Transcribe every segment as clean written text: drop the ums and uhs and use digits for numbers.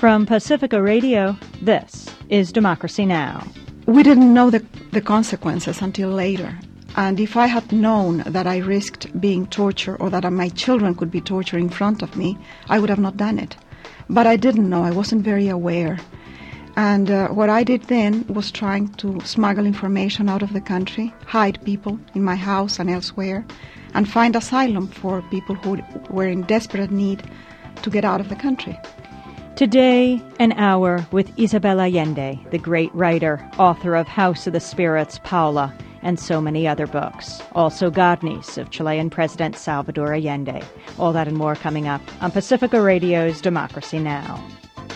From Pacifica Radio, this is Democracy Now! We didn't know the consequences until later. And if I had known that I risked being tortured or that my children could be tortured in front of me, I would have not done it. But I didn't know. I wasn't very aware. And what I did then was trying to smuggle information out of the country, hide people in my house and elsewhere, and find asylum for people who were in desperate need to get out of the country. Today, an hour with Isabel Allende, the great writer, author of House of the Spirits, Paula, and so many other books. Also godniece of Chilean President Salvador Allende. All that and more coming up on Pacifica Radio's Democracy Now!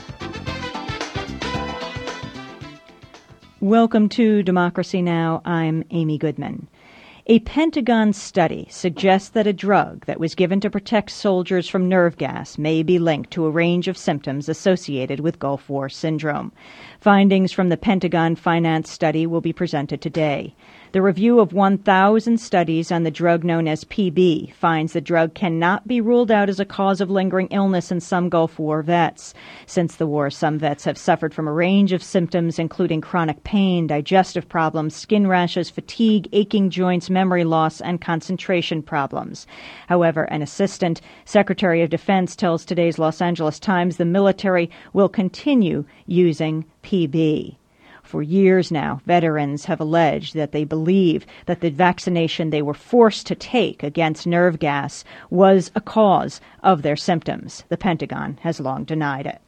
Welcome to Democracy Now! I'm Amy Goodman. A Pentagon study suggests that a drug that was given to protect soldiers from nerve gas may be linked to a range of symptoms associated with Gulf War syndrome. Findings from the Pentagon Finance study will be presented today. The review of 1,000 studies on the drug known as PB finds the drug cannot be ruled out as a cause of lingering illness in some Gulf War vets. Since the war, some vets have suffered from a range of symptoms, including chronic pain, digestive problems, skin rashes, fatigue, aching joints, memory loss, and concentration problems. However, an assistant secretary of defense tells today's Los Angeles Times the military will continue using PB. For years now, veterans have alleged that they believe that the vaccination they were forced to take against nerve gas was a cause of their symptoms. The Pentagon has long denied it.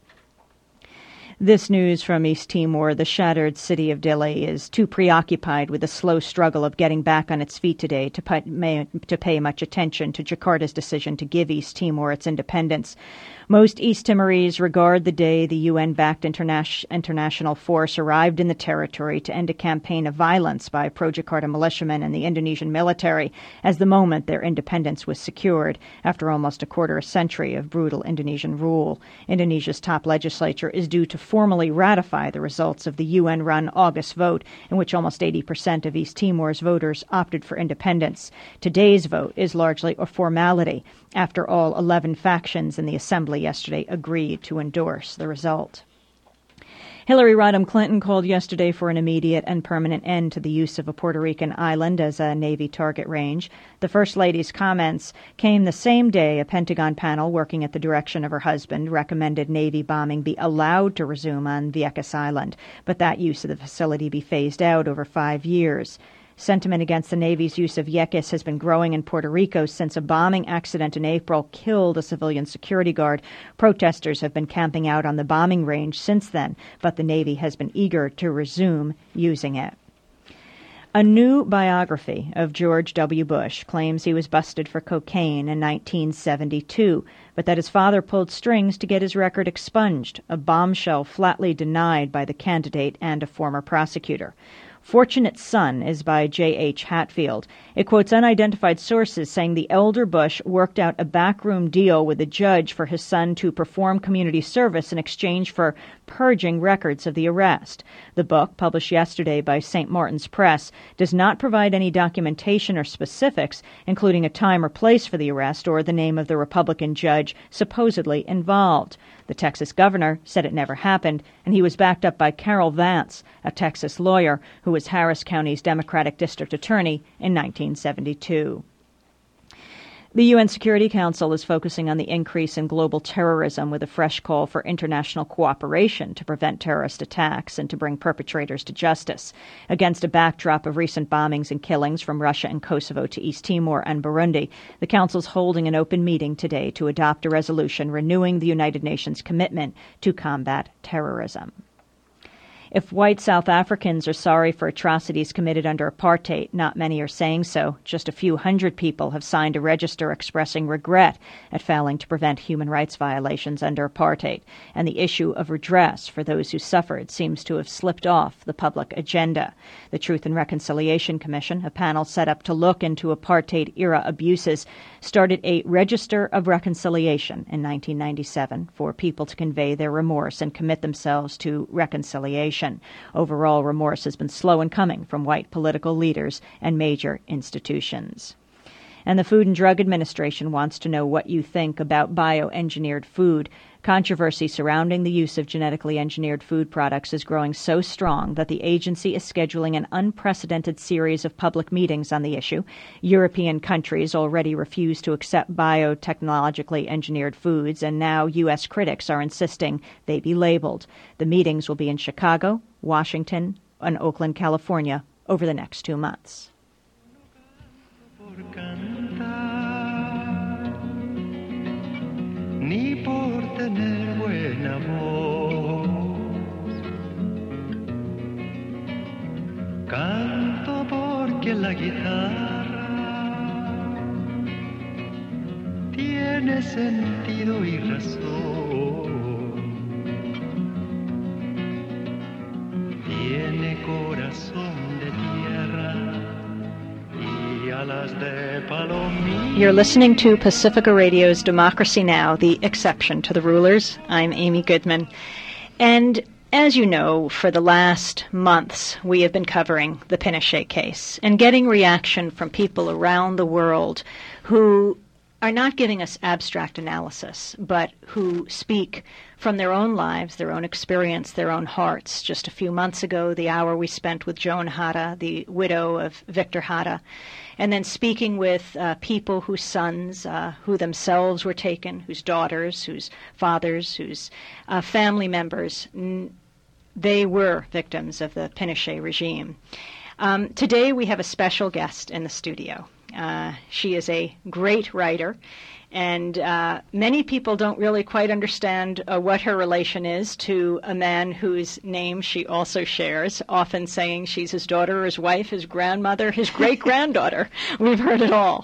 This news from East Timor: the shattered city of Dili is too preoccupied with the slow struggle of getting back on its feet today to pay much attention to Jakarta's decision to give East Timor its independence. Most East Timorese regard the day the UN-backed international force arrived in the territory to end a campaign of violence by pro-Jakarta militiamen and the Indonesian military as the moment their independence was secured after almost a quarter century of brutal Indonesian rule. Indonesia's top legislature is due to formally ratify the results of the UN-run August vote, in which almost 80% of East Timor's voters opted for independence. Today's vote is largely a formality. After all, 11 factions in the assembly yesterday agreed to endorse the result. Hillary Rodham Clinton called yesterday for an immediate and permanent end to the use of a Puerto Rican island as a Navy target range. The First Lady's comments came the same day a Pentagon panel working at the direction of her husband recommended Navy bombing be allowed to resume on Vieques Island, but that use of the facility be phased out over 5 years. Sentiment against the Navy's use of Vieques has been growing in Puerto Rico since a bombing accident in April killed a civilian security guard. Protesters have been camping out on the bombing range since then, but the Navy has been eager to resume using it. A new biography of George W. Bush claims he was busted for cocaine in 1972, but that his father pulled strings to get his record expunged, a bombshell flatly denied by the candidate and a former prosecutor. Fortunate Son is by J.H. Hatfield. It quotes unidentified sources saying the elder Bush worked out a backroom deal with a judge for his son to perform community service in exchange for purging records of the arrest. The book, published yesterday by St. Martin's Press, does not provide any documentation or specifics, including a time or place for the arrest or the name of the Republican judge supposedly involved. The Texas governor said it never happened, and he was backed up by Carol Vance, a Texas lawyer who was Harris County's Democratic district attorney in 1972. The UN Security Council is focusing on the increase in global terrorism with a fresh call for international cooperation to prevent terrorist attacks and to bring perpetrators to justice. Against a backdrop of recent bombings and killings from Russia and Kosovo to East Timor and Burundi, the Council's holding an open meeting today to adopt a resolution renewing the United Nations commitment to combat terrorism. If white South Africans are sorry for atrocities committed under apartheid, not many are saying so. Just a few hundred people have signed a register expressing regret at failing to prevent human rights violations under apartheid, and the issue of redress for those who suffered seems to have slipped off the public agenda. The Truth and Reconciliation Commission, a panel set up to look into apartheid-era abuses, started a Register of Reconciliation in 1997 for people to convey their remorse and commit themselves to reconciliation. Overall, remorse has been slow in coming from white political leaders and major institutions. And the Food and Drug Administration wants to know what you think about bioengineered food. Controversy surrounding the use of genetically engineered food products is growing so strong that the agency is scheduling an unprecedented series of public meetings on the issue. European countries already refuse to accept biotechnologically engineered foods, and now U.S. critics are insisting they be labeled. The meetings will be in Chicago, Washington, and Oakland, California, over the next 2 months. Ni por tener buena voz, canto porque la guitarra tiene sentido y razón, tiene corazón de tierra y alas de palomilla. You're listening to Pacifica Radio's Democracy Now!, the exception to the rulers. I'm Amy Goodman. And as you know, for the last months, we have been covering the Pinochet case and getting reaction from people around the world who are not giving us abstract analysis, but who speak from their own lives, their own experience, their own hearts. Just a few months ago, the hour we spent with Joan Hara, the widow of Victor Hara, and then speaking with people whose sons, who themselves were taken, whose daughters, whose fathers, whose family members, they were victims of the Pinochet regime. Today we have a special guest in the studio. She is a great writer, and many people don't really quite understand what her relation is to a man whose name she also shares, often saying she's his daughter, his wife, his grandmother, his great-granddaughter. We've heard it all.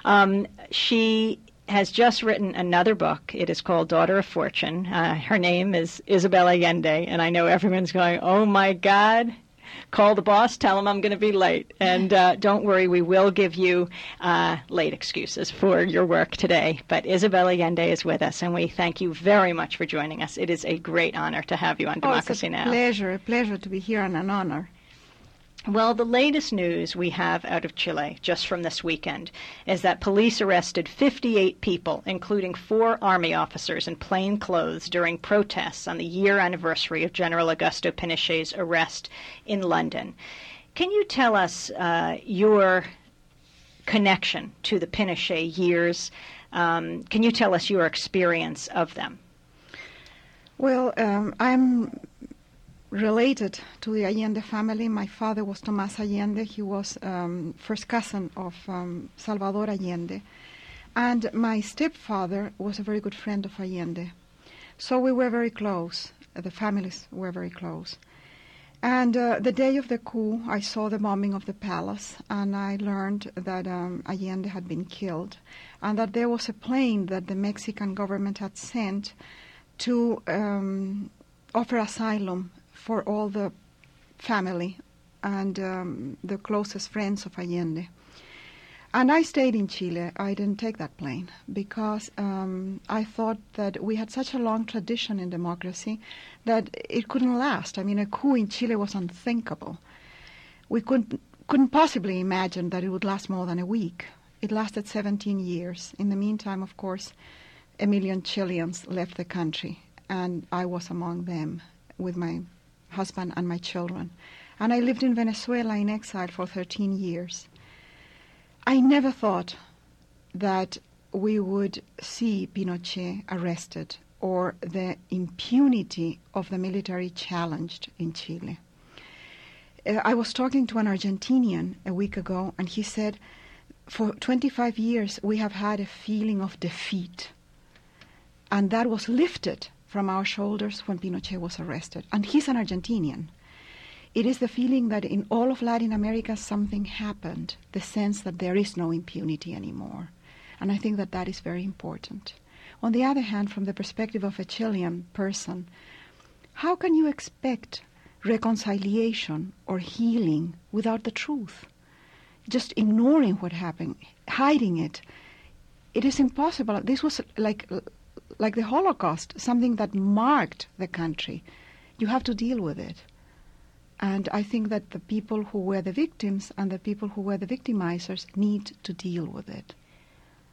She has just written another book. It is called Daughter of Fortune. Her name is Isabel Allende, and I know everyone's going, oh my God, call the boss, tell him I'm going to be late. And don't worry, we will give you late excuses for your work today. But Isabel Allende is with us, and we thank you very much for joining us. It is a great honor to have you on Democracy Now! It's a pleasure to be here and an honor. Well, the latest news we have out of Chile, just from this weekend, is that police arrested 58 people, including 4 army officers in plain clothes, during protests on the year anniversary of General Augusto Pinochet's arrest in London. Can you tell us your connection to the Pinochet years? Can you tell us your experience of them? Well, I'm related to the Allende family. My father was Tomás Allende. He was first cousin of Salvador Allende. And my stepfather was a very good friend of Allende. So we were very close. The families were very close. And the day of the coup, I saw the bombing of the palace, and I learned that Allende had been killed, and that there was a plane that the Mexican government had sent to offer asylum for all the family and the closest friends of Allende. And I stayed in Chile. I didn't take that plane because I thought that we had such a long tradition in democracy that it couldn't last. I mean, a coup in Chile was unthinkable. We couldn't possibly imagine that it would last more than a week. It lasted 17 years. In the meantime, of course, 1 million Chileans left the country, and I was among them with my husband and my children. And I lived in Venezuela in exile for 13 years. I never thought that we would see Pinochet arrested or the impunity of the military challenged in Chile. I was talking to an Argentinian a week ago, and he said, for 25 years we have had a feeling of defeat, and that was lifted from our shoulders when Pinochet was arrested. And he's an Argentinian. It is the feeling that in all of Latin America something happened, the sense that there is no impunity anymore. And I think that that is very important. On the other hand, from the perspective of a Chilean person, how can you expect reconciliation or healing without the truth? Just ignoring what happened, hiding it, it is impossible. This was like the Holocaust, something that marked the country. You have to deal with it. And I think that the people who were the victims and the people who were the victimizers need to deal with it.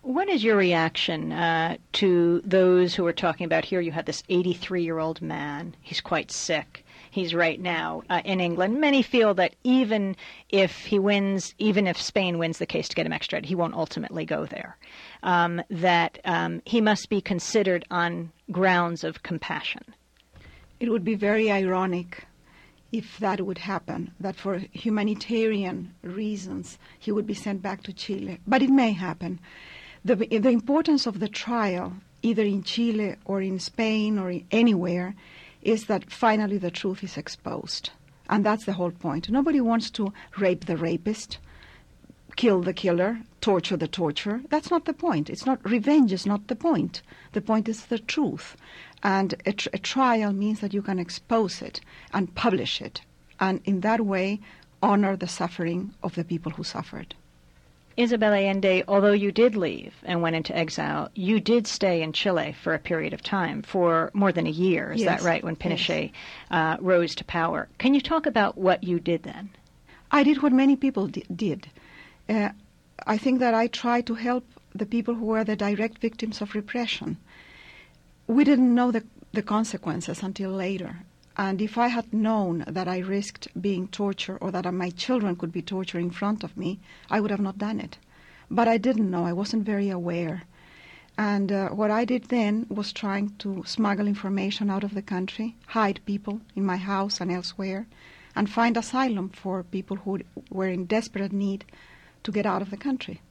What is your reaction to those who are talking about here? You have this 83-year-old man. He's quite sick. He's right now in England. Many feel that even if he wins, even if Spain wins the case to get him extradited, he won't ultimately go there. That he must be considered on grounds of compassion. It would be very ironic if that would happen, that for humanitarian reasons he would be sent back to Chile. But it may happen. The importance of the trial, either in Chile or in Spain or anywhere, is that finally the truth is exposed. And that's the whole point. Nobody wants to rape the rapist, kill the killer, torture the torturer. That's not the point. It's not, revenge is not the point. The point is the truth. And a trial means that you can expose it and publish it, and in that way honor the suffering of the people who suffered. Isabel Allende, although you did leave and went into exile, you did stay in Chile for a period of time, for more than a year. Is that right, when Pinochet rose to power? Can you talk about what you did then? I did what many people did. I think that I tried to help the people who were the direct victims of repression. We didn't know the consequences until later. And if I had known that I risked being tortured or that my children could be tortured in front of me, I would have not done it. But I didn't know. I wasn't very aware. And what I did then was trying to smuggle information out of the country, hide people in my house and elsewhere, and find asylum for people who were in desperate need to get out of the country.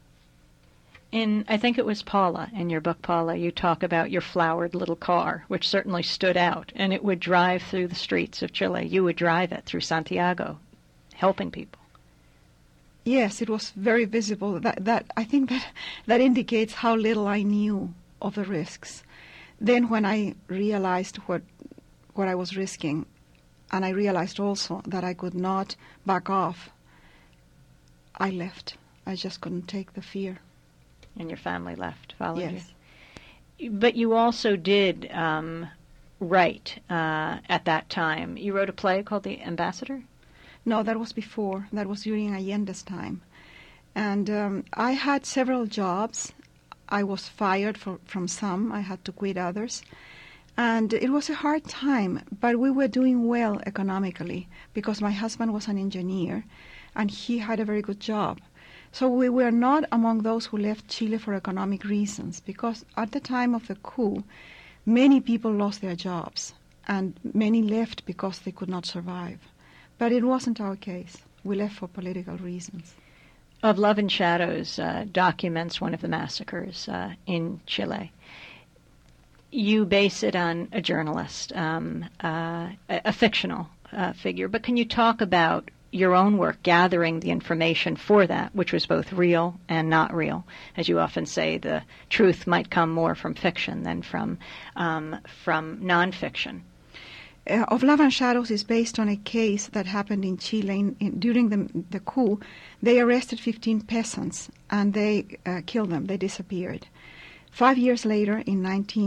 I think it was Paula, in your book, Paula, you talk about your flowered little car, which certainly stood out, and it would drive through the streets of Chile. You would drive it through Santiago, helping people. Yes, it was very visible. I think that indicates how little I knew of the risks. Then when I realized what I was risking, and I realized also that I could not back off, I left. I just couldn't take the fear. And your family left, followed yes. you. But you also did write at that time. You wrote a play called The Ambassador? No, that was before. That was during Allende's time. And I had several jobs. I was fired from some. I had to quit others. And it was a hard time, but we were doing well economically because my husband was an engineer and he had a very good job. So we were not among those who left Chile for economic reasons, because at the time of the coup, many people lost their jobs, and many left because they could not survive. But it wasn't our case. We left for political reasons. Of Love and Shadows documents one of the massacres in Chile. You base it on a journalist, a fictional figure, but can you talk about your own work gathering the information for that, which was both real and not real? As you often say, the truth might come more from fiction than from nonfiction. Of Love and Shadows is based on a case that happened in Chile during the coup. They arrested 15 peasants and they killed them. They disappeared. 5 years later, in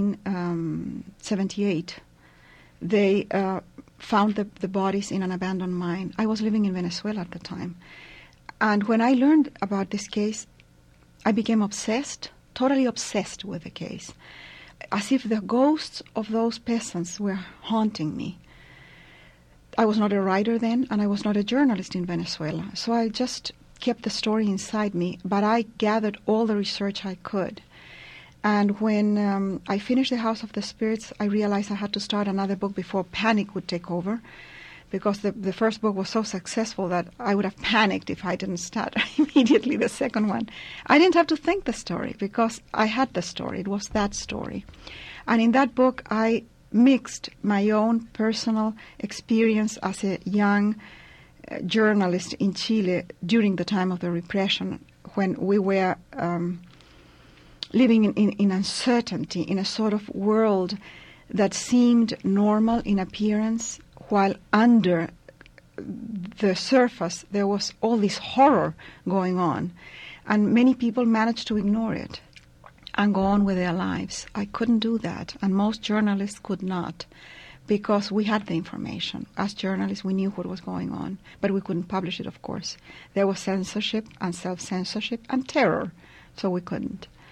1978, they found the bodies in an abandoned mine. I was living in Venezuela at the time. And when I learned about this case, I became obsessed, totally obsessed with the case, as if the ghosts of those peasants were haunting me. I was not a writer then, and I was not a journalist in Venezuela, so I just kept the story inside me, but I gathered all the research I could. And when I finished The House of the Spirits, I realized I had to start another book before panic would take over, because the first book was so successful that I would have panicked if I didn't start immediately the second one. I didn't have to think the story, because I had the story. It was that story. And in that book, I mixed my own personal experience as a young journalist in Chile during the time of the repression, when we were living in uncertainty, in a sort of world that seemed normal in appearance, while under the surface there was all this horror going on. And many people managed to ignore it and go on with their lives. I couldn't do that, and most journalists could not, because we had the information. As journalists, we knew what was going on, but we couldn't publish it, of course. There was censorship and self-censorship and terror, so we couldn't.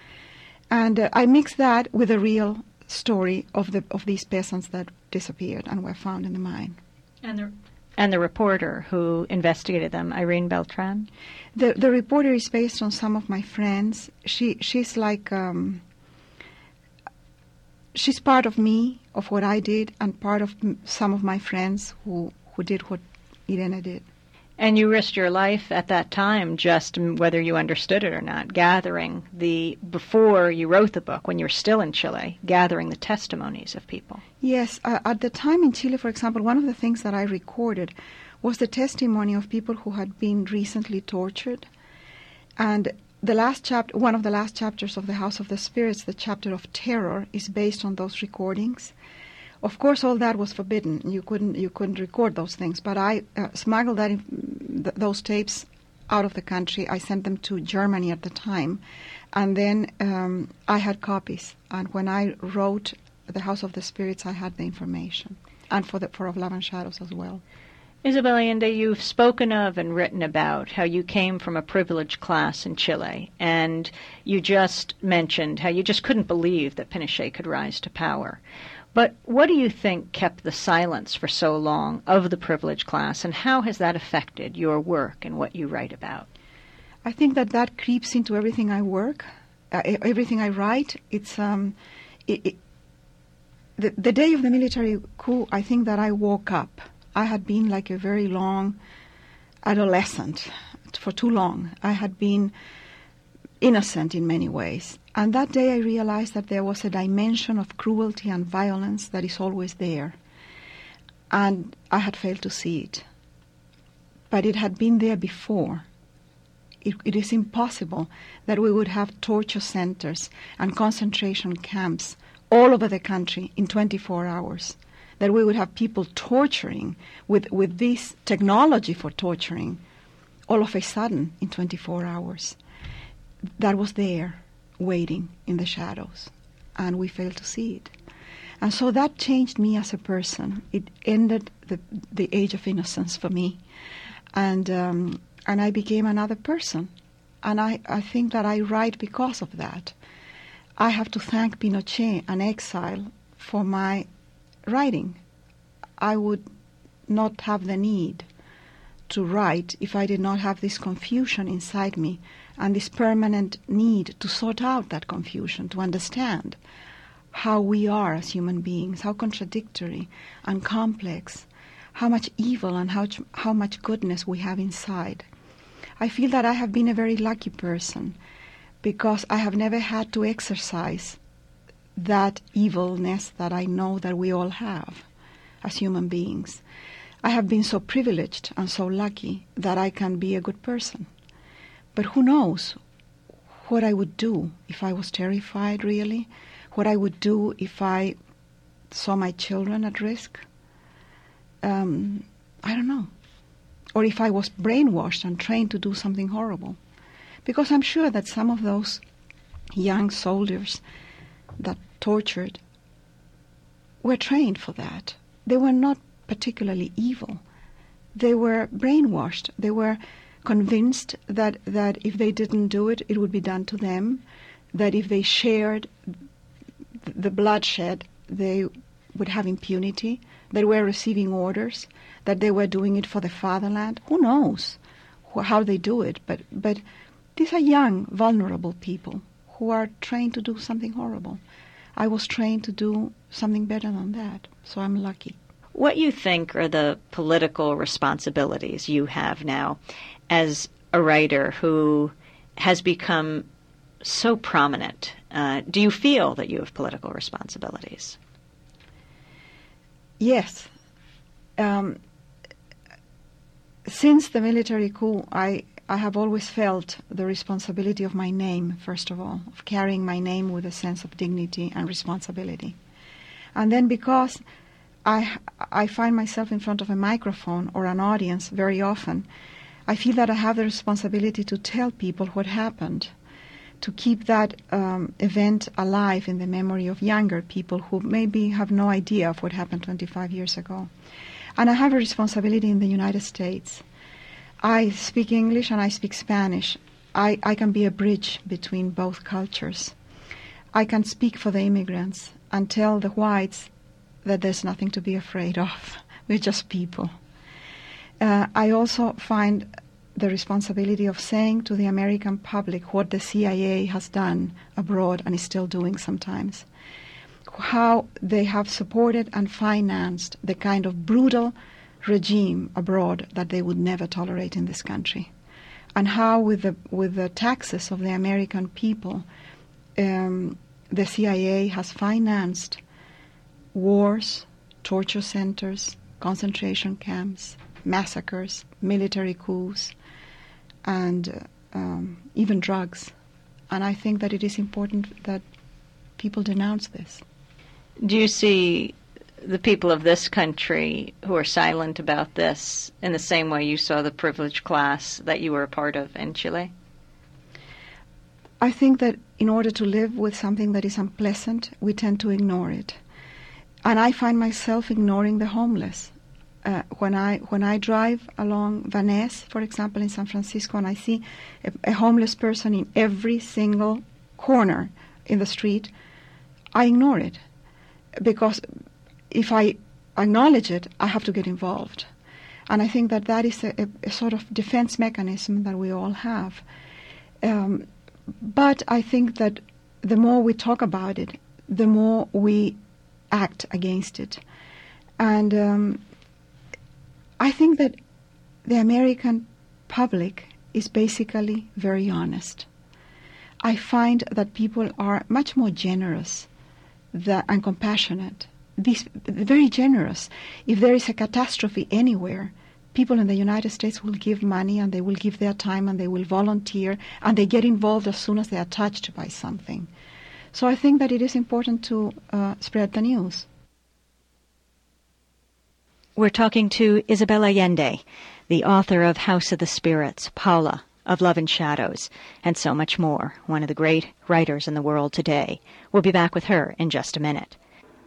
And I mixed that with a real story of these peasants that disappeared and were found in the mine. And the reporter who investigated them, Irene Beltran? The reporter is based on some of my friends. She's like... she's part of me, of what I did, and part of some of my friends who did what Irene did. And you risked your life at that time, just whether you understood it or not, before you wrote the book, when you were still in Chile, gathering the testimonies of people. Yes, at the time in Chile, for example, one of the things that I recorded was the testimony of people who had been recently tortured. And one of the last chapters of The House of the Spirits, the chapter of terror, is based on those recordings. Of course, all that was forbidden. You couldn't record those things. But I smuggled those tapes out of the country. I sent them to Germany at the time, and then I had copies. And when I wrote The House of the Spirits, I had the information, and for Of Love and Shadows as well. Isabel Allende, you've spoken of and written about how you came from a privileged class in Chile, and you just mentioned how you just couldn't believe that Pinochet could rise to power. But what do you think kept the silence for so long of the privileged class, and how has that affected your work and what you write about? I think that creeps into everything I work, everything I write. It's the day of the military coup, I think that I woke up. I had been like a very long adolescent for too long. I had been innocent in many ways. And that day I realized that there was a dimension of cruelty and violence that is always there. And I had failed to see it. But it had been there before. It is impossible that we would have torture centers and concentration camps all over the country in 24 hours. That we would have people torturing with this technology for torturing all of a sudden in 24 hours. That was there, waiting in the shadows, and we failed to see it. And so that changed me as a person. It ended the age of innocence for me, and I became another person. And I think that I write because of that. I have to thank Pinochet and exile for my writing. I would not have the need to write if I did not have this confusion inside me and this permanent need to sort out that confusion, to understand how we are as human beings, how contradictory and complex, how much evil and how much goodness we have inside. I feel that I have been a very lucky person because I have never had to exercise that evilness that I know that we all have as human beings. I have been so privileged and so lucky that I can be a good person. But who knows what I would do if I was terrified, really? What I would do if I saw my children at risk? I don't know. Or if I was brainwashed and trained to do something horrible. Because I'm sure that some of those young soldiers that tortured were trained for that. They were not particularly evil. They were brainwashed. They were convinced that if they didn't do it, it would be done to them, that if they shared the bloodshed, they would have impunity, that they were receiving orders, that they were doing it for the fatherland. Who knows how they do it, but these are young, vulnerable people who are trained to do something horrible. I was trained to do something better than that, so I'm lucky. What you think are the political responsibilities you have now as a writer who has become so prominent? Do you feel that you have political responsibilities? Yes. Since the military coup, I have always felt the responsibility of my name, first of all, of carrying my name with a sense of dignity and responsibility. And then because I find myself in front of a microphone or an audience very often, I feel that I have the responsibility to tell people what happened, to keep that event alive in the memory of younger people who maybe have no idea of what happened 25 years ago. And I have a responsibility in the United States. I speak English and I speak Spanish. I can be a bridge between both cultures. I can speak for the immigrants and tell the whites that there's nothing to be afraid of. We're just people. I also find the responsibility of saying to the American public what the CIA has done abroad and is still doing sometimes, how they have supported and financed the kind of brutal regime abroad that they would never tolerate in this country, and how with the taxes of the American people, the CIA has financed wars, torture centers, concentration camps, massacres, military coups, and even drugs. And I think that it is important that people denounce this. Do you see the people of this country who are silent about this in the same way you saw the privileged class that you were a part of in Chile? I think that in order to live with something that is unpleasant, we tend to ignore it. And I find myself ignoring the homeless. When I drive along Van Ness, for example, in San Francisco, and I see a homeless person in every single corner in the street, I ignore it. Because if I acknowledge it, I have to get involved. And I think that that is a sort of defense mechanism that we all have. But I think that the more we talk about it, the more we act against it. And I think that the American public is basically very honest. I find that people are much more generous and compassionate, very generous. If there is a catastrophe anywhere, people in the United States will give money and they will give their time and they will volunteer and they get involved as soon as they are touched by something. So I think that it is important to spread the news. We're talking to Isabel Allende, the author of House of the Spirits, Paula, of Love and Shadows, and so much more, one of the great writers in the world today. We'll be back with her in just a minute.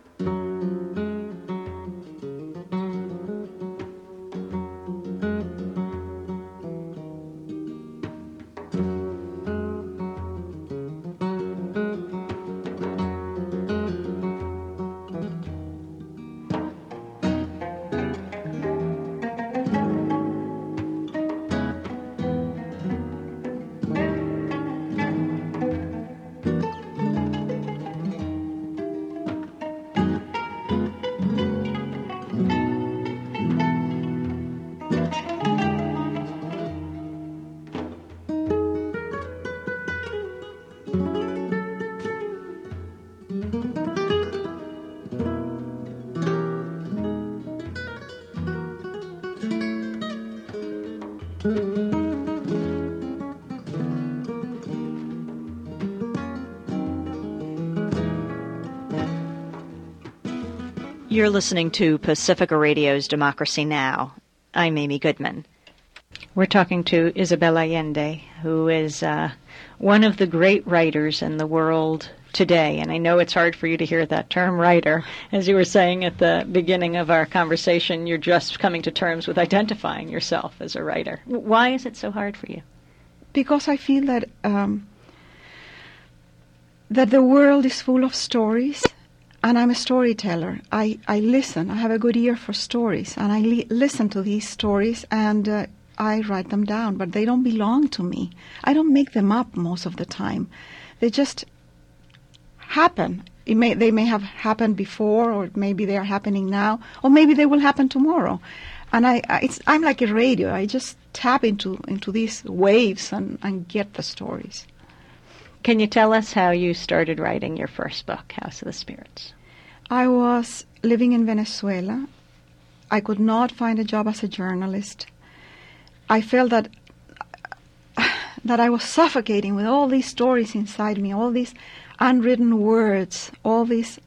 You're listening to Pacifica Radio's Democracy Now! I'm Amy Goodman. We're talking to Isabel Allende, who is one of the great writers in the world today. And I know it's hard for you to hear that term, writer. As you were saying at the beginning of our conversation, you're just coming to terms with identifying yourself as a writer. Why is it so hard for you? Because I feel that that the world is full of stories. And I'm a storyteller. I listen. I have a good ear for stories. And I listen to these stories and I write them down. But they don't belong to me. I don't make them up most of the time. They just happen. They may have happened before, or maybe they are happening now, or maybe they will happen tomorrow. And I'm like a radio. I just tap into these waves and get the stories. Can you tell us how you started writing your first book, House of the Spirits? I was living in Venezuela. I could not find a job as a journalist. I felt that I was suffocating with all these stories inside me, all these unwritten words, all these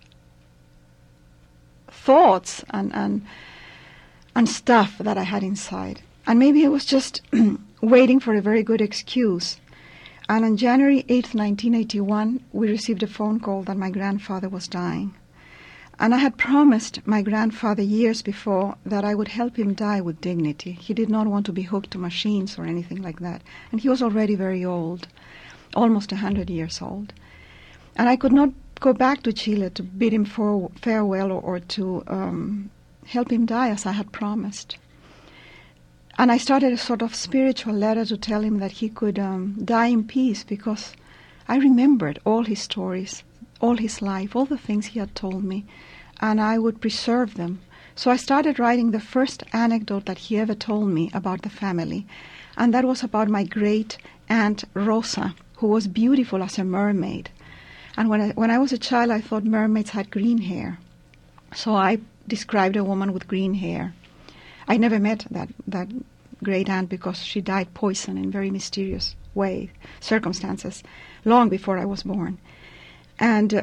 thoughts and stuff that I had inside. And maybe I was just waiting for a very good excuse. And on January 8th, 1981, we received a phone call that my grandfather was dying. And I had promised my grandfather years before that I would help him die with dignity. He did not want to be hooked to machines or anything like that. And he was already very old, almost 100 years old. And I could not go back to Chile to bid him farewell or to help him die as I had promised. And I started a sort of spiritual letter to tell him that he could die in peace, because I remembered all his stories, all his life, all the things he had told me, and I would preserve them. So I started writing the first anecdote that he ever told me about the family, and that was about my great aunt Rosa, who was beautiful as a mermaid. And when I was a child, I thought mermaids had green hair. So I described a woman with green hair. I never met that great aunt because she died poisoned in very mysterious circumstances, long before I was born. And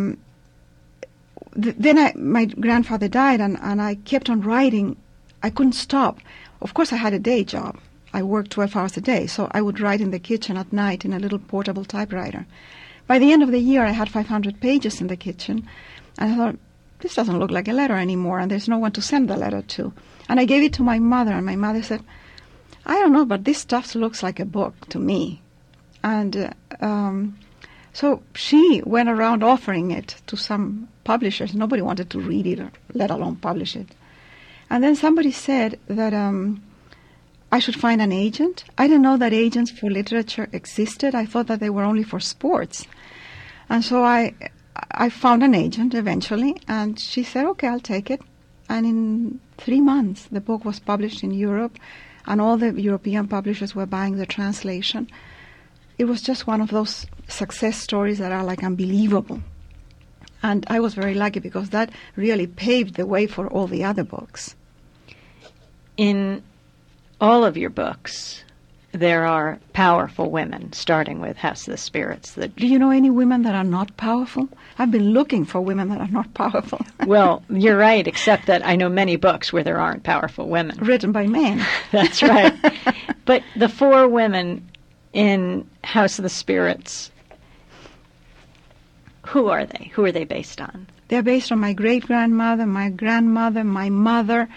then my grandfather died, and I kept on writing. I couldn't stop. Of course, I had a day job. I worked 12 hours a day, so I would write in the kitchen at night in a little portable typewriter. By the end of the year, I had 500 pages in the kitchen, and I thought, this doesn't look like a letter anymore, and there's no one to send the letter to. And I gave it to my mother, and my mother said, I don't know, but this stuff looks like a book to me. And so she went around offering it to some publishers. Nobody wanted to read it, or let alone publish it. And then somebody said that I should find an agent. I didn't know that agents for literature existed. I thought that they were only for sports. And so I found an agent eventually, and she said, okay, I'll take it. And in 3 months, the book was published in Europe, and all the European publishers were buying the translation. It was just one of those success stories that are like unbelievable. And I was very lucky because that really paved the way for all the other books. In all of your books, there are powerful women, starting with House of the Spirits. Do you know any women that are not powerful? I've been looking for women that are not powerful. Well, you're right, except that I know many books where there aren't powerful women. Written by men. That's right. But the 4 women in House of the Spirits, who are they? Who are they based on? They're based on my great-grandmother, my grandmother, my mother,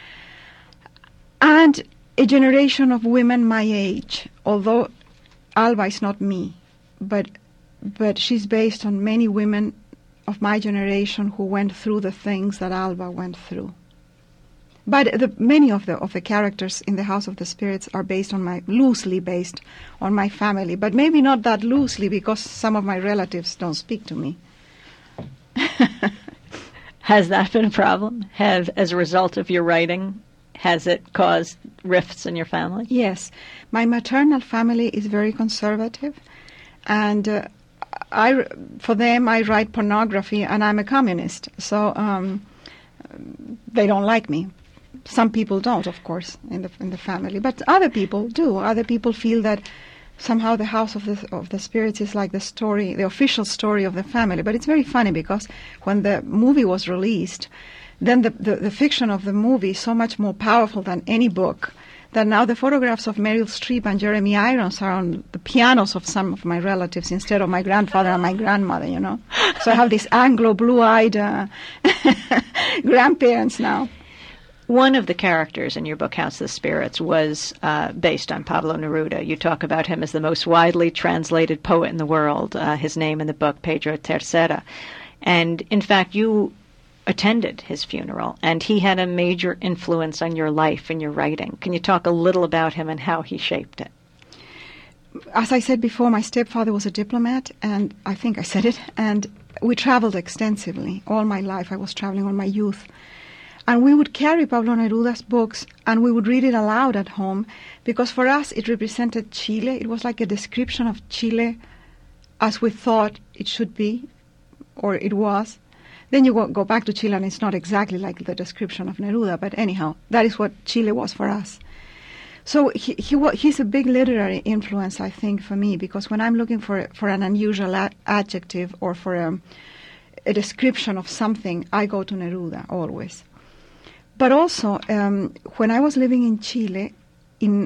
and a generation of women my age, although Alba is not me, but she's based on many women of my generation who went through the things that Alba went through. But many of the characters in the House of the Spirits are loosely based on my family, but maybe not that loosely because some of my relatives don't speak to me. Has that been a problem? As a result of your writing, has it caused rifts in your family? Yes. My maternal family is very conservative, and for them I write pornography, and I'm a communist, so they don't like me. Some people don't, of course, in the family, but other people do. Other people feel that somehow the House of the Spirits is like the official story of the family. But it's very funny because when the movie was released, then the fiction of the movie is so much more powerful than any book that now the photographs of Meryl Streep and Jeremy Irons are on the pianos of some of my relatives instead of my grandfather and my grandmother, you know. So I have these Anglo blue-eyed grandparents now. One of the characters in your book, House of the Spirits, was based on Pablo Neruda. You talk about him as the most widely translated poet in the world, his name in the book, Pedro Tercera. And, in fact, you attended his funeral, and he had a major influence on your life and your writing. Can you talk a little about him and how he shaped it? As I said before, my stepfather was a diplomat, and I think I said it, and we traveled extensively. All my life I was traveling, all my youth. And we would carry Pablo Neruda's books, and we would read it aloud at home, because for us it represented Chile. It was like a description of Chile as we thought it should be, or it was. Then you go back to Chile, and it's not exactly like the description of Neruda, but anyhow, that is what Chile was for us. So he's a big literary influence, I think, for me, because when I'm looking for an unusual adjective or for a description of something, I go to Neruda always. But also, when I was living in Chile in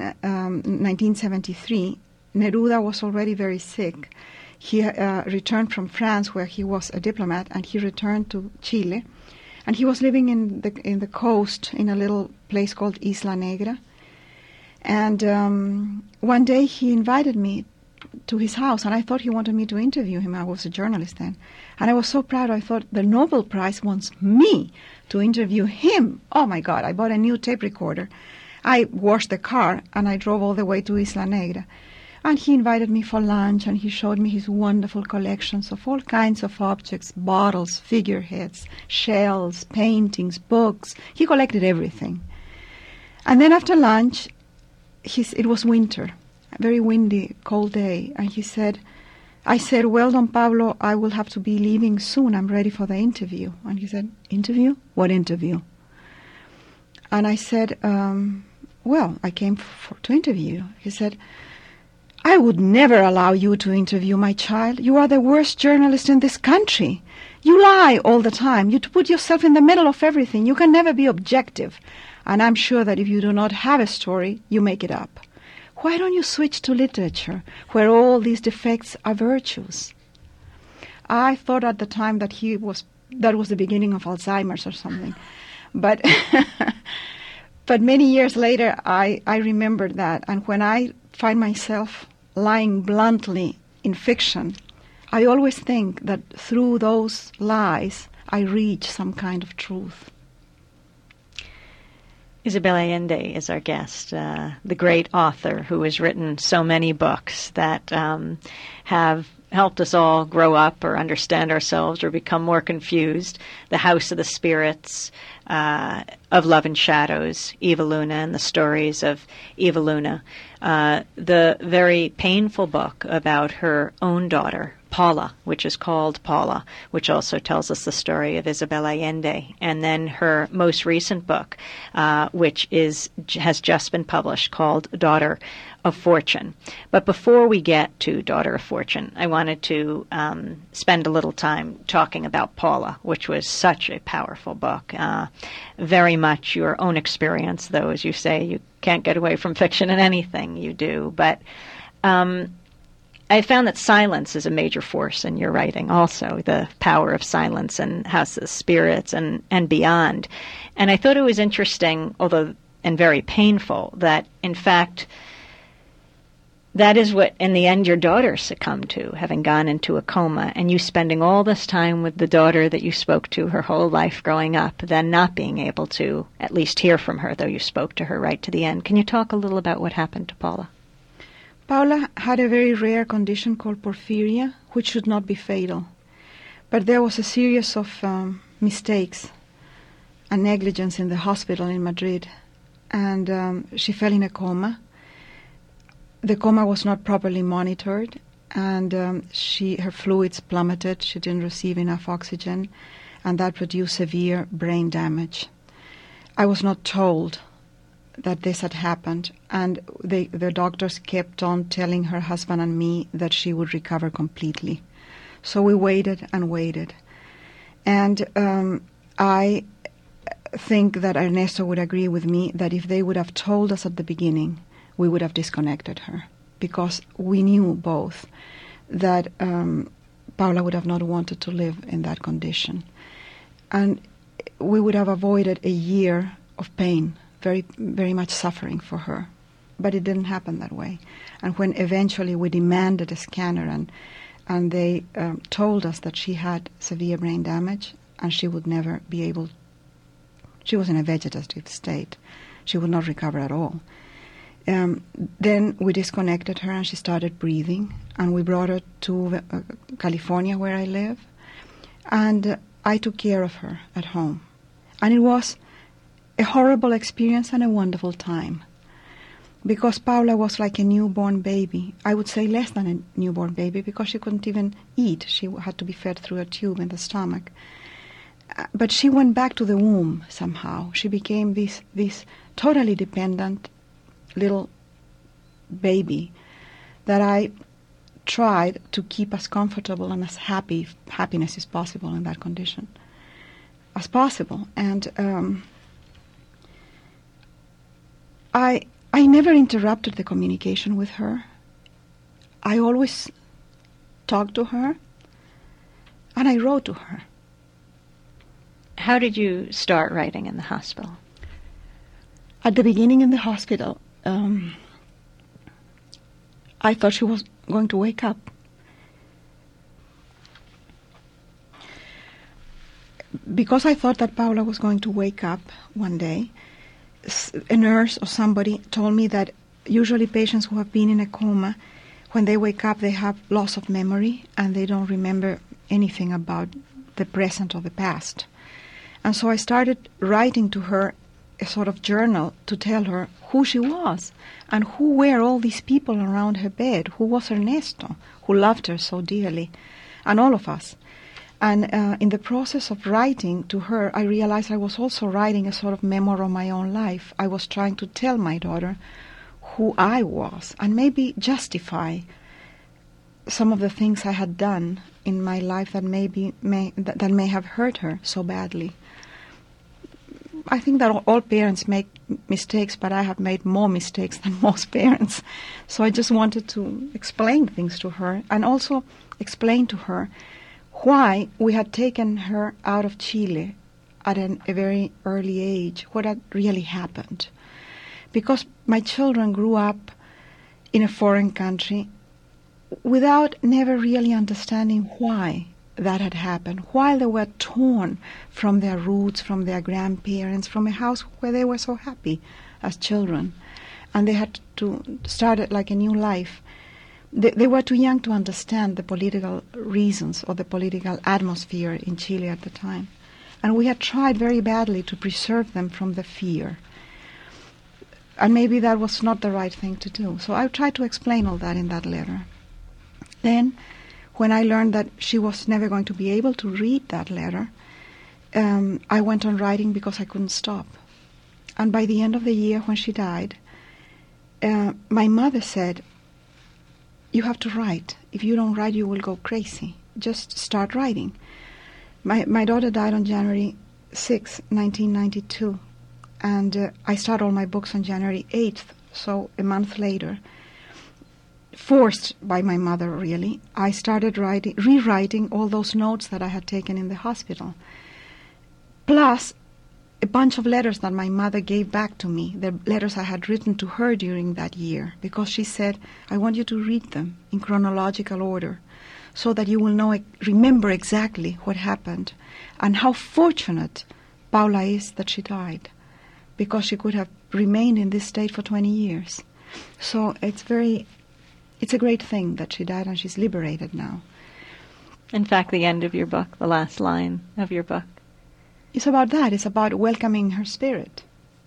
1973, Neruda was already very sick. He returned from France, where he was a diplomat, and he returned to Chile. And he was living in the coast in a little place called Isla Negra. And one day he invited me to his house, and I thought he wanted me to interview him. I was a journalist then. And I was so proud. I thought, the Nobel Prize wants me to interview him. Oh, my God. I bought a new tape recorder. I washed the car, and I drove all the way to Isla Negra. And he invited me for lunch, and he showed me his wonderful collections of all kinds of objects, bottles, figureheads, shells, paintings, books. He collected everything. And then after lunch, it was winter, a very windy, cold day, and I said, well, Don Pablo, I will have to be leaving soon. I'm ready for the interview. And he said, interview? What interview? And I said, well, I came to interview you. He said, I would never allow you to interview my child. You are the worst journalist in this country. You lie all the time. You put yourself in the middle of everything. You can never be objective. And I'm sure that if you do not have a story, you make it up. Why don't you switch to literature, where all these defects are virtues? I thought at the time that that was the beginning of Alzheimer's or something. But but many years later, I remembered that. And when I find myself lying bluntly in fiction, I always think that through those lies, I reach some kind of truth. Isabel Allende is our guest, the great author who has written so many books that have helped us all grow up or understand ourselves or become more confused. The House of the Spirits, of Love and Shadows, Eva Luna, and the stories of Eva Luna. The very painful book about her own daughter, Paula, which is called Paula, which also tells us the story of Isabel Allende. And then her most recent book, which has just been published, called Daughter of Fortune. But before we get to Daughter of Fortune, I wanted to spend a little time talking about Paula, which was such a powerful book. Very much your own experience, though, as you say, you can't get away from fiction in anything you do. But I found that silence is a major force in your writing also, the power of silence and House of the Spirits and beyond. And I thought it was interesting, and very painful, that in fact that is what in the end your daughter succumbed to, having gone into a coma, and you spending all this time with the daughter that you spoke to her whole life growing up, then not being able to at least hear from her, though you spoke to her right to the end. Can you talk a little about what happened to Paula? Paula had a very rare condition called porphyria, which should not be fatal. But there was a series of mistakes and negligence in the hospital in Madrid, and she fell in a coma. The coma was not properly monitored, and her fluids plummeted. She didn't receive enough oxygen, and that produced severe brain damage. I was not told that this had happened, and the doctors kept on telling her husband and me that she would recover completely. So we waited and waited. And I think that Ernesto would agree with me that if they would have told us at the beginning, we would have disconnected her, because we knew both that Paula would have not wanted to live in that condition. And we would have avoided a year of pain, very, very much suffering for her. But it didn't happen that way. And when eventually we demanded a scanner and they told us that she had severe brain damage and she would never be able, she was in a vegetative state, she would not recover at all. Then we disconnected her and she started breathing, and we brought her to California, where I live, and I took care of her at home. And it was a horrible experience and a wonderful time, because Paula was like a newborn baby. I would say less than a newborn baby, because she couldn't even eat. She had to be fed through a tube in the stomach. But she went back to the womb somehow. She became this totally dependent little baby that I tried to keep as comfortable and as happiness as possible in that condition as possible. And I never interrupted the communication with her. I always talked to her, and I wrote to her. How did you start writing in the hospital? At the beginning in the hospital, I thought she was going to wake up. Because I thought that Paula was going to wake up one day, a nurse or somebody told me that usually patients who have been in a coma, when they wake up, they have loss of memory and they don't remember anything about the present or the past. And so I started writing to her a sort of journal to tell her who she was and who were all these people around her bed, who was Ernesto, who loved her so dearly, and all of us. And in the process of writing to her, I realized I was also writing a sort of memoir of my own life. I was trying to tell my daughter who I was and maybe justify some of the things I had done in my life that may have hurt her so badly. I think that all parents make mistakes, but I have made more mistakes than most parents. So I just wanted to explain things to her and also explain to her why we had taken her out of Chile at a very early age, what had really happened. Because my children grew up in a foreign country without never really understanding why that had happened, why they were torn from their roots, from their grandparents, from a house where they were so happy as children, and they had to start it like a new life. They were too young to understand the political reasons or the political atmosphere in Chile at the time. And we had tried very badly to preserve them from the fear. And maybe that was not the right thing to do. So I tried to explain all that in that letter. Then, when I learned that she was never going to be able to read that letter, I went on writing because I couldn't stop. And by the end of the year when she died, my mother said, "You have to write. If you don't write, you will go crazy. Just start writing." My daughter died on January 6, 1992, and I started all my books on January 8th, so a month later. Forced by my mother, really, I started rewriting all those notes that I had taken in the hospital, plus a bunch of letters that my mother gave back to me, the letters I had written to her during that year, because she said, "I want you to read them in chronological order so that you will remember exactly what happened and how fortunate Paula is that she died, because she could have remained in this state for 20 years. So it's a great thing that she died and she's liberated now." In fact, the end of your book, the last line of your book, it's about that. It's about welcoming her spirit.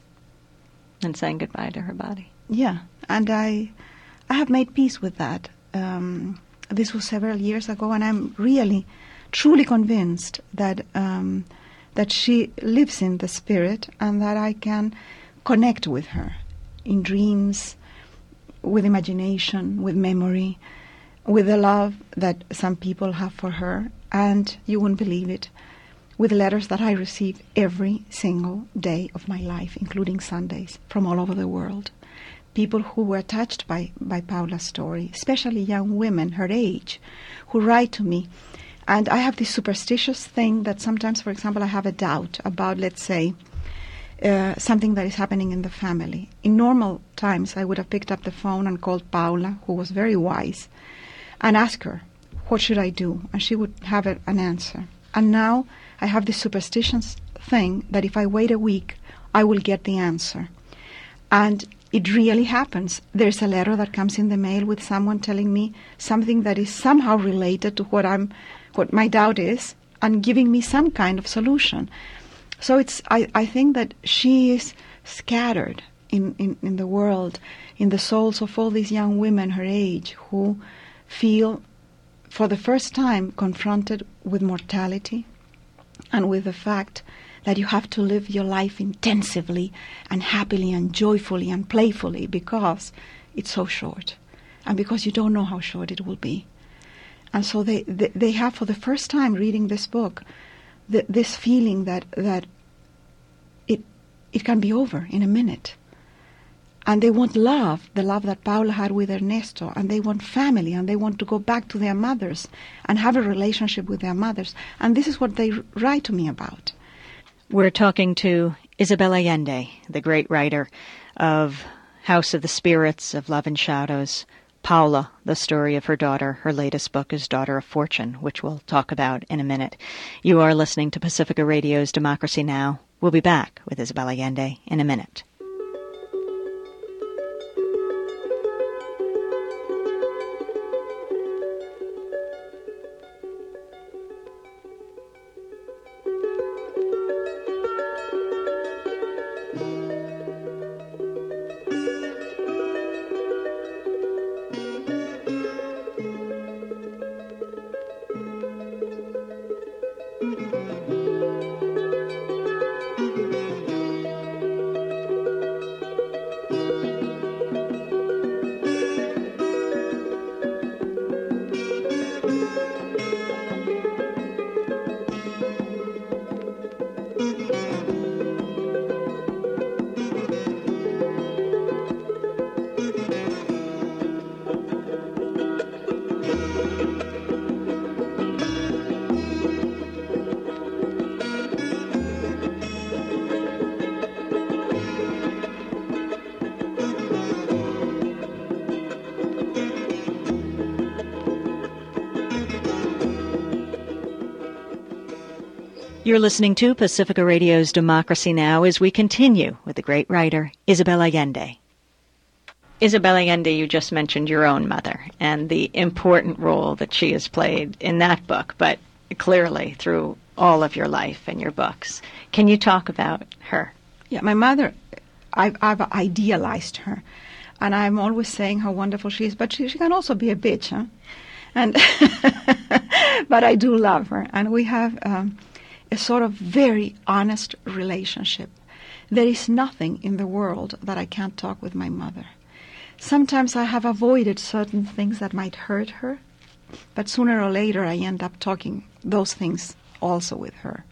And saying goodbye to her body. Yeah, and I have made peace with that. This was several years ago, and I'm really, truly convinced that that she lives in the spirit and that I can connect with her in dreams, with imagination, with memory, with the love that some people have for her, and you wouldn't believe it, with letters that I receive every single day of my life, including Sundays, from all over the world. People who were touched by Paula's story, especially young women her age, who write to me. And I have this superstitious thing that sometimes, for example, I have a doubt about, let's say, something that is happening in the family. In normal times, I would have picked up the phone and called Paula, who was very wise, and asked her, "What should I do?" And she would have an answer. And now I have this superstitious thing that if I wait a week, I will get the answer. And it really happens. There's a letter that comes in the mail with someone telling me something that is somehow related to what my doubt is, and giving me some kind of solution. So I think that she is scattered in the world, in the souls of all these young women her age who feel for the first time confronted with mortality and with the fact that you have to live your life intensively and happily and joyfully and playfully because it's so short and because you don't know how short it will be. And so they have, for the first time reading this book, this feeling that it can be over in a minute. And they want love, the love that Paula had with Ernesto, and they want family, and they want to go back to their mothers and have a relationship with their mothers. And this is what they write to me about. We're talking to Isabel Allende, the great writer of House of the Spirits, of Love and Shadows, Paula, the story of her daughter. Her latest book is Daughter of Fortune, which we'll talk about in a minute. You are listening to Pacifica Radio's Democracy Now! We'll be back with Isabel Allende in a minute. You're listening to Pacifica Radio's Democracy Now! As we continue with the great writer, Isabel Allende. Isabel Allende, you just mentioned your own mother and the important role that she has played in that book, but clearly through all of your life and your books. Can you talk about her? Yeah, my mother, I've idealized her, and I'm always saying how wonderful she is, but she can also be a bitch, huh? And but I do love her, and we have a sort of very honest relationship. There is nothing in the world that I can't talk with my mother. Sometimes I have avoided certain things that might hurt her, but sooner or later I end up talking those things also with her.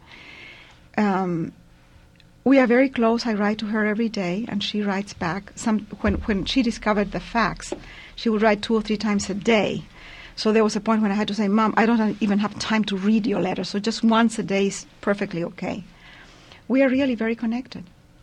We are very close. I write to her every day, and she writes back. When she discovered the fax, she would write 2 or 3 times a day. So there was a point when I had to say, Mom, I don't even have time to read your letter, so just once a day is perfectly okay. We are really very connected.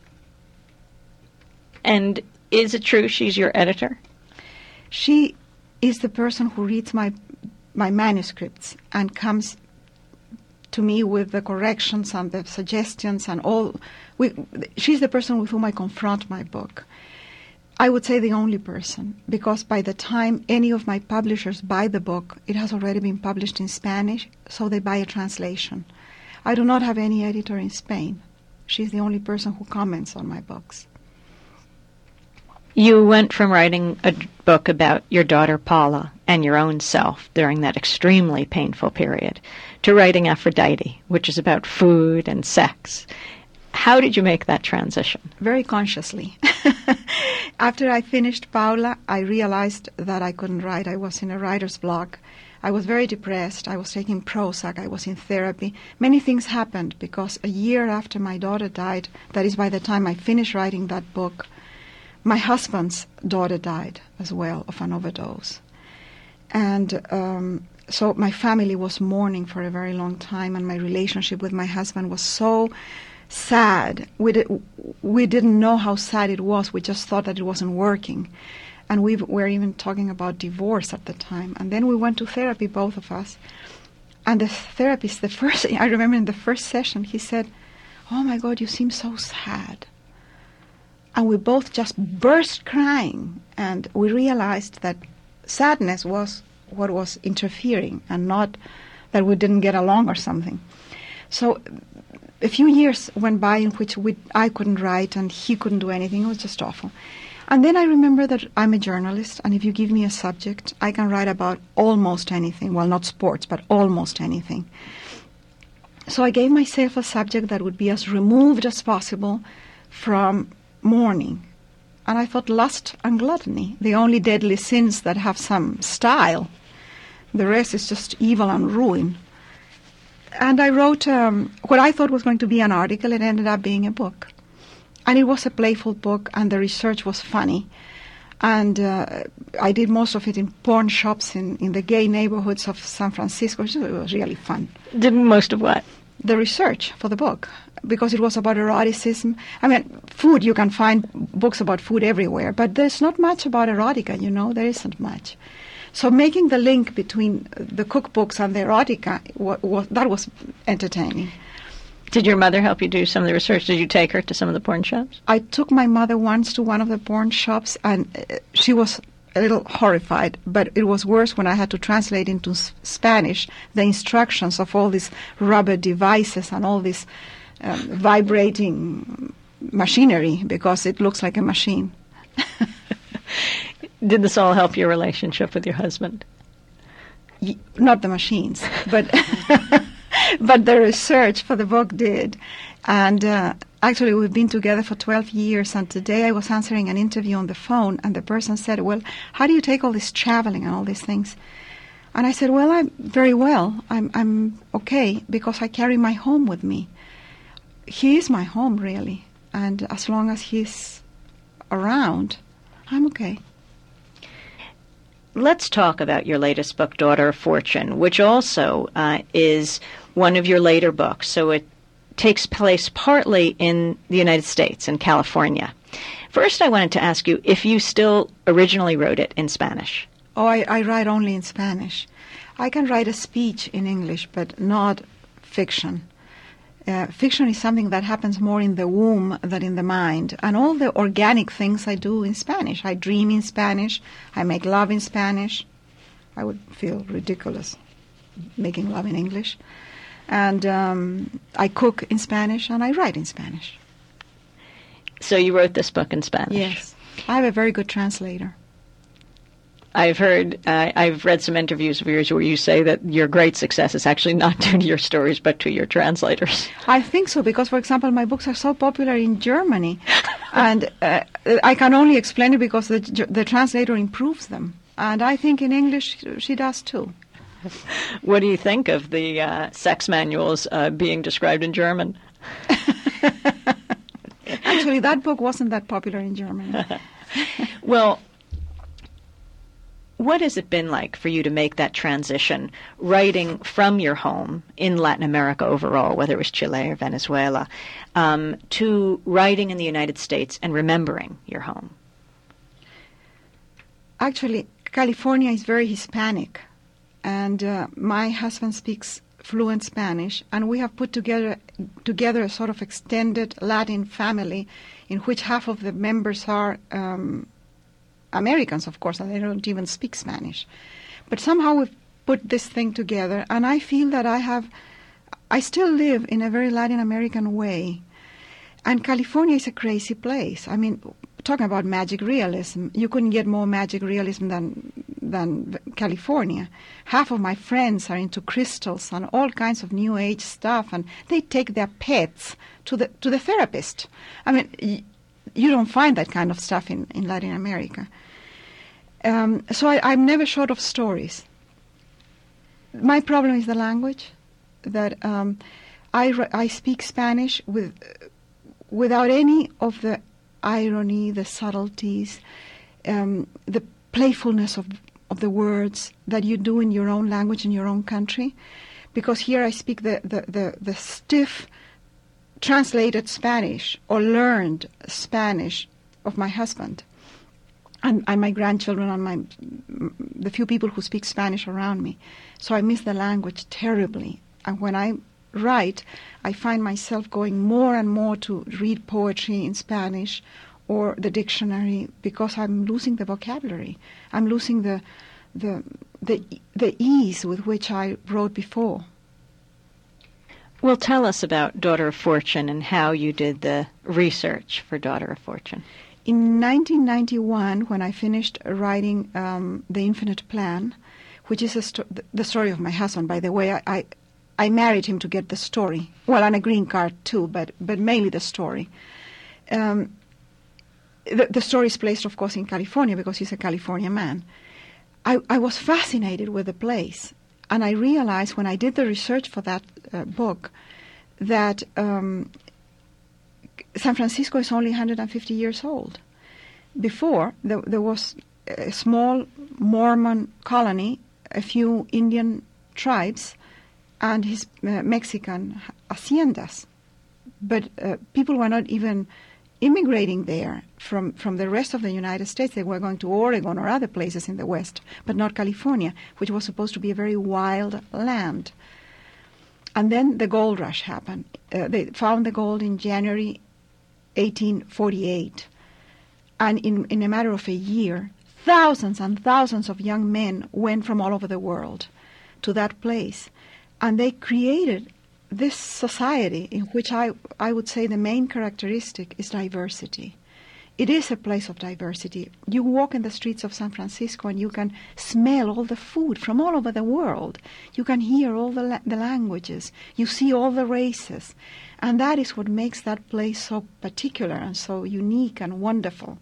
And is it true she's your editor? She is the person who reads my manuscripts and comes to me with the corrections and the suggestions and all. She's the person with whom I confront my book. I would say the only person, because by the time any of my publishers buy the book, it has already been published in Spanish, so they buy a translation. I do not have any editor in Spain. She's the only person who comments on my books. You went from writing a book about your daughter Paula and your own self during that extremely painful period to writing Aphrodite, which is about food and sex. How did you make that transition? Very consciously. After I finished Paula, I realized that I couldn't write. I was in a writer's block. I was very depressed. I was taking Prozac. I was in therapy. Many things happened because a year after my daughter died, that is by the time I finished writing that book, my husband's daughter died as well of an overdose. And so my family was mourning for a very long time, and my relationship with my husband was so sad. We didn't know how sad it was. We just thought that it wasn't working. And we were even talking about divorce at the time. And then we went to therapy, both of us. And the therapist, I remember in the first session, he said, "Oh my God, you seem so sad." And we both just burst crying. And we realized that sadness was what was interfering and not that we didn't get along or something. So a few years went by in which I couldn't write and he couldn't do anything. It was just awful. And then I remember that I'm a journalist, and if you give me a subject, I can write about almost anything. Well, not sports, but almost anything. So I gave myself a subject that would be as removed as possible from mourning. And I thought lust and gluttony, the only deadly sins that have some style. The rest is just evil and ruin. And I wrote what I thought was going to be an article. It ended up being a book. And it was a playful book, and the research was funny. And I did most of it in porn shops in the gay neighborhoods of San Francisco. So it was really fun. Did most of what? The research for the book. because it was about eroticism. I mean, food, you can find books about food everywhere, but there's not much about erotica, there isn't much. So making the link between the cookbooks and the erotica, that was entertaining. Did your mother help you do some of the research? Did you take her to some of the porn shops? I took my mother once to one of the porn shops, and she was a little horrified, but it was worse when I had to translate into Spanish the instructions of all these rubber devices and all this vibrating machinery, because it looks like a machine. Did this all help your relationship with your husband? Not the machines, but but the research for the book did. And actually, we've been together for 12 years, and today I was answering an interview on the phone, and the person said, well, how do you take all this traveling and all these things? And I said, well, I'm very well. I'm okay, because I carry my home with me. He is my home, really. And as long as he's around, I'm okay. Let's talk about your latest book, Daughter of Fortune, which also is one of your later books. So it takes place partly in the United States, in California. First, I wanted to ask you if you still originally wrote it in Spanish. Oh, I write only in Spanish. I can write a speech in English, but not fiction. Fiction is something that happens more in the womb than in the mind. And all the organic things I do in Spanish. I dream in Spanish. I make love in Spanish. I would feel ridiculous making love in English. And I cook in Spanish, and I write in Spanish. So you wrote this book in Spanish? Yes. I have a very good translator. I've read some interviews of yours where you say that your great success is actually not due to your stories, but to your translators. I think so, because, for example, my books are so popular in Germany, and I can only explain it because the translator improves them. And I think in English she does too. What do you think of the sex manuals being described in German? Actually, that book wasn't that popular in Germany. Well, what has it been like for you to make that transition, writing from your home in Latin America overall, whether it was Chile or Venezuela, to writing in the United States and remembering your home? Actually, California is very Hispanic, and my husband speaks fluent Spanish, and we have put together a sort of extended Latin family in which half of the members are Americans, of course, and they don't even speak Spanish. But somehow we've put this thing together, and I feel that I still live in a very Latin American way. And California is a crazy place. I mean, talking about magic realism, you couldn't get more magic realism than California. Half of my friends are into crystals and all kinds of New Age stuff, and they take their pets to the therapist. I mean, you don't find that kind of stuff in Latin America. So I'm never short of stories. My problem is the language, that I speak Spanish without any of the irony, the subtleties, the playfulness of the words that you do in your own language in your own country. Because here I speak the stiff translated Spanish or learned Spanish of my husband and my grandchildren and the few people who speak Spanish around me. So I miss the language terribly. And when I write, I find myself going more and more to read poetry in Spanish or the dictionary, because I'm losing the vocabulary. I'm losing the ease with which I wrote before. Well, tell us about Daughter of Fortune and how you did the research for Daughter of Fortune. In 1991, when I finished writing The Infinite Plan, which is the story of my husband, by the way, I married him to get the story. Well, and a green card too, but mainly the story. The story is placed, of course, in California because he's a California man. I was fascinated with the place. And I realized when I did the research for that book that San Francisco is only 150 years old. Before, there was a small Mormon colony, a few Indian tribes, and his Mexican haciendas. but people were not even immigrating there from the rest of the United States. They were going to Oregon or other places in the West, but not California, which was supposed to be a very wild land. And then the gold rush happened. They found the gold in January 1848. And in a matter of a year, thousands and thousands of young men went from all over the world to that place. And they created this society in which I would say the main characteristic is diversity. It is a place of diversity. You walk in the streets of San Francisco and you can smell all the food from all over the world. You can hear all the languages. You see all the races. And that is what makes that place so particular and so unique and wonderful.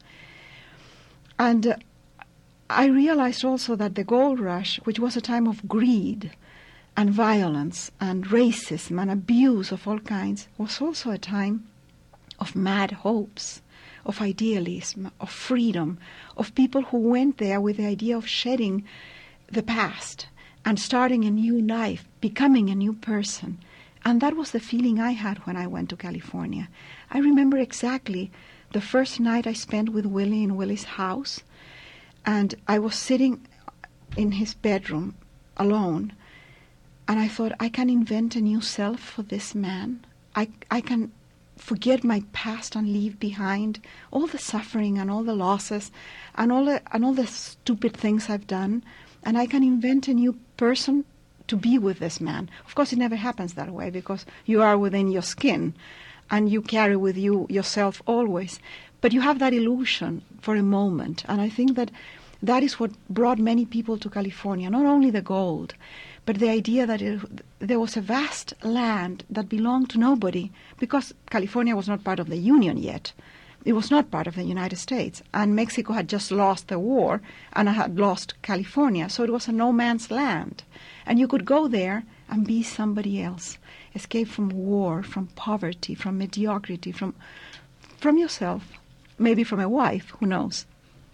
And I realized also that the gold rush, which was a time of greed and violence and racism and abuse of all kinds, was also a time of mad hopes, of idealism, of freedom, of people who went there with the idea of shedding the past and starting a new life, becoming a new person. And that was the feeling I had when I went to California. I remember exactly the first night I spent with Willie in Willie's house, and I was sitting in his bedroom alone, and I thought, I can invent a new self for this man. I can forget my past and leave behind all the suffering and all the losses and all the stupid things I've done, and I can invent a new person to be with this man. Of course, it never happens that way because you are within your skin and you carry with you yourself always. But you have that illusion for a moment, and I think that is what brought many people to California, not only the gold, but the idea that there was a vast land that belonged to nobody, because California was not part of the Union yet. It was not part of the United States, and Mexico had just lost the war and had lost California, so it was a no man's land. And you could go there and be somebody else, escape from war, from poverty, from mediocrity, from yourself, maybe from a wife, who knows.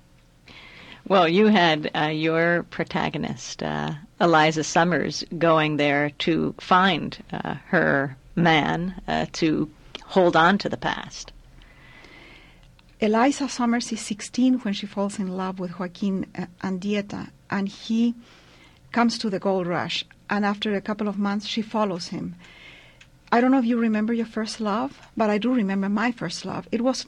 Well, you had your protagonist, Eliza Summers, going there to find her man, to hold on to the past. Eliza Summers is 16 when she falls in love with Joaquin Andieta, and he comes to the gold rush, and after a couple of months she follows him. I don't know if you remember your first love, but I do remember my first love. It was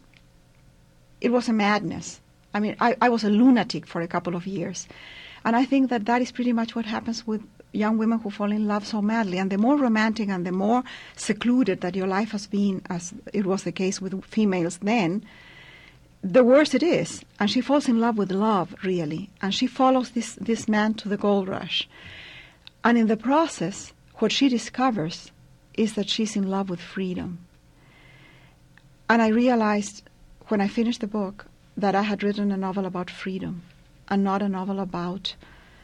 a madness. I mean, I was a lunatic for a couple of years. And I think that is pretty much what happens with young women who fall in love so madly. And the more romantic and the more secluded that your life has been, as it was the case with females then, the worse it is. And she falls in love with love, really. And she follows this man to the gold rush. And in the process, what she discovers is that she's in love with freedom. And I realized when I finished the book that I had written a novel about freedom and not a novel about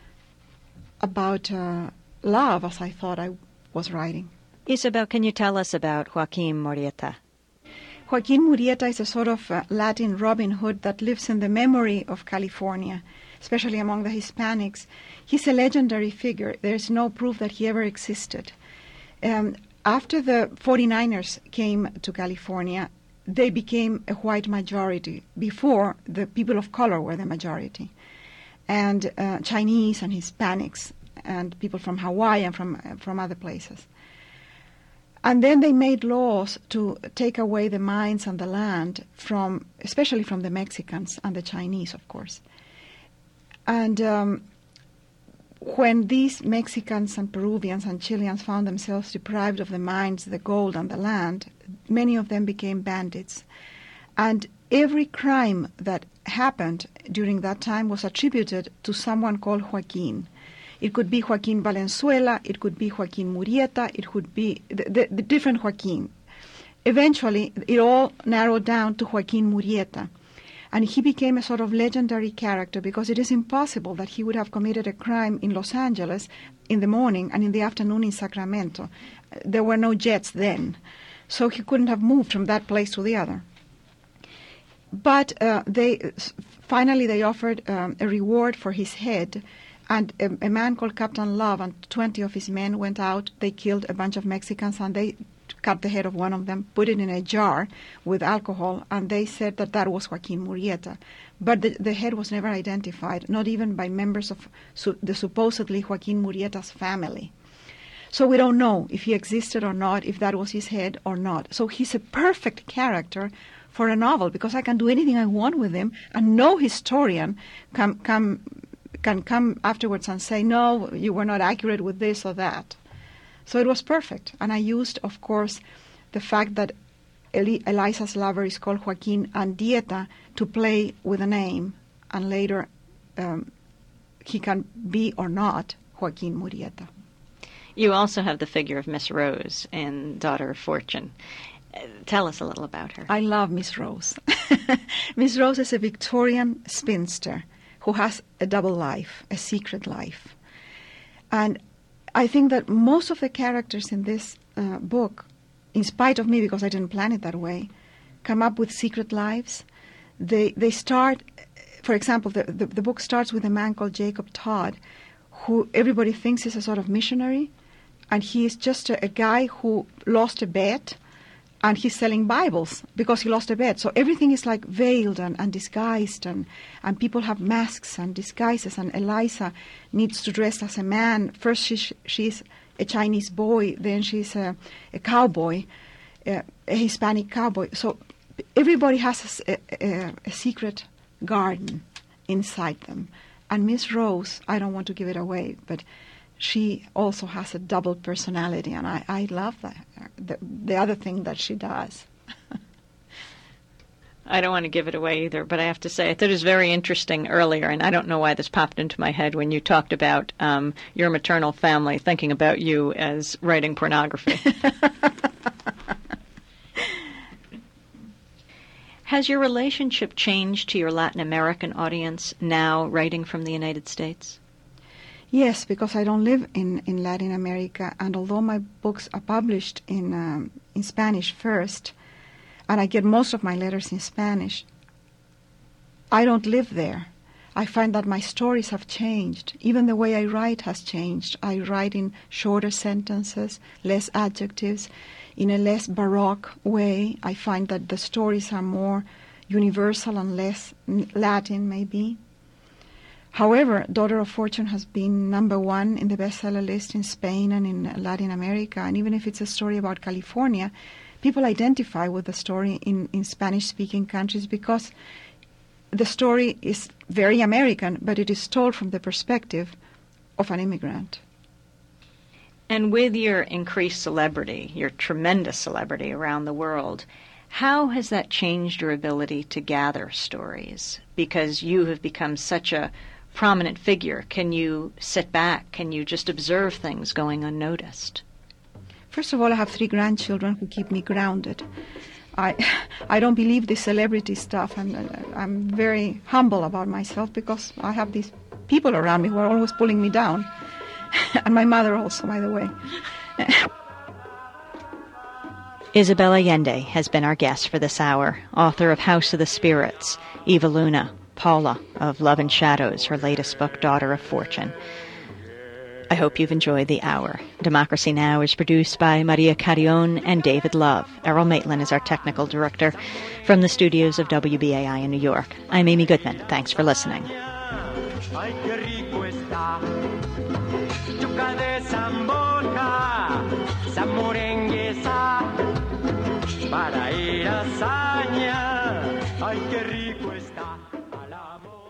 love, as I thought I was writing. Isabel, can you tell us about Joaquin Murrieta? Joaquin Murrieta is a sort of Latin Robin Hood that lives in the memory of California, especially among the Hispanics. He's a legendary figure. There's no proof that he ever existed. After the 49ers came to California, they became a white majority. Before, the people of color were the majority. And Chinese and Hispanics and people from Hawaii and from other places. And then they made laws to take away the mines and the land especially from the Mexicans and the Chinese, of course. And when these Mexicans and Peruvians and Chileans found themselves deprived of the mines, the gold, and the land, many of them became bandits. And every crime that happened during that time was attributed to someone called Joaquin. It could be Joaquin Valenzuela, it could be Joaquin Murrieta, it could be the different Joaquin. Eventually, it all narrowed down to Joaquin Murrieta. And he became a sort of legendary character because it is impossible that he would have committed a crime in Los Angeles in the morning and in the afternoon in Sacramento. There were no jets then, so he couldn't have moved from that place to the other. But finally they offered a reward for his head, and a man called Captain Love and 20 of his men went out. They killed a bunch of Mexicans, and they cut the head of one of them, put it in a jar with alcohol, and they said that that was Joaquin Murrieta. But the head was never identified, not even by members of the supposedly Joaquin Murrieta's family. So we don't know if he existed or not, if that was his head or not. So he's a perfect character for a novel, because I can do anything I want with him, and no historian can come afterwards and say, no, you were not accurate with this or that. So it was perfect. And I used, of course, the fact that Eliza's lover is called Joaquin Andieta to play with a name, and later he can be or not Joaquin Murrieta. You also have the figure of Miss Rose in Daughter of Fortune. Tell us a little about her. I love Miss Rose. Miss Rose is a Victorian spinster who has a double life, a secret life. And I think that most of the characters in this book, in spite of me, because I didn't plan it that way, come up with secret lives. They start, for example, the book starts with a man called Jacob Todd, who everybody thinks is a sort of missionary, and he is just a guy who lost a bet, and he's selling Bibles because he lost a bet. So everything is like veiled and disguised, and people have masks and disguises, and Eliza needs to dress as a man. First she's a Chinese boy, then she's a cowboy, a Hispanic cowboy. So everybody has a secret garden inside them. And Miss Rose, I don't want to give it away, but she also has a double personality, and I love that. The other thing that she does. I don't want to give it away either, but I have to say I thought it was very interesting earlier, and I don't know why this popped into my head when you talked about your maternal family thinking about you as writing pornography. Has your relationship changed to your Latin American audience now writing from the United States? Yes, because I don't live in Latin America, and although my books are published in Spanish first, and I get most of my letters in Spanish, I don't live there. I find that my stories have changed. Even the way I write has changed. I write in shorter sentences, less adjectives, in a less baroque way. I find that the stories are more universal and less Latin, maybe. However, Daughter of Fortune has been #1 in the bestseller list in Spain and in Latin America. And even if it's a story about California, people identify with the story in Spanish-speaking countries because the story is very American, but it is told from the perspective of an immigrant. And with your increased celebrity, your tremendous celebrity around the world, how has that changed your ability to gather stories? Because you have become such a prominent figure. Can you sit back? Can you just observe things going unnoticed? First of all, I have 3 grandchildren who keep me grounded. I don't believe this celebrity stuff, and I'm very humble about myself because I have these people around me who are always pulling me down. And my mother also, by the way. Isabel Allende has been our guest for this hour, author of House of the Spirits, Eva Luna, Paula of Love and Shadows, her latest book, Daughter of Fortune. I hope you've enjoyed the hour. Democracy Now! Is produced by Maria Carrion and David Love. Errol Maitland is our technical director from the studios of WBAI in New York. I'm Amy Goodman. Thanks for listening. Ay, qué rico está. Yuca de San Borja, zamorenguesa, para ir a Saña. Ay, qué rico está. Al amor.